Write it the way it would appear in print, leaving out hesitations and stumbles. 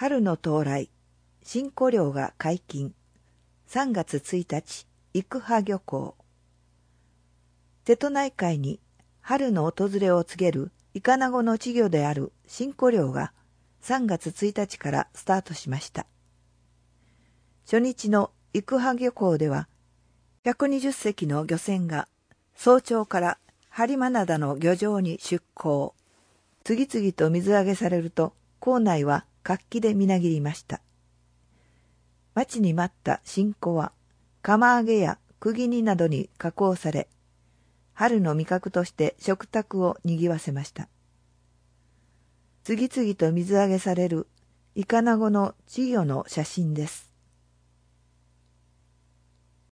春の到来、新古漁が解禁。3月1日、生羽漁港。瀬戸内海に春の訪れを告げるイカナゴの稚魚である新古漁が3月1日からスタートしました。初日の生羽漁港では、120隻の漁船が早朝から播磨灘の漁場に出港。次々と水揚げされると、港内は活気でみなぎりました。待ちに待った新子は、釜揚げや釘煮などに加工され、春の味覚として食卓を賑わせました。次々と水揚げされるイカナゴの稚魚の写真です。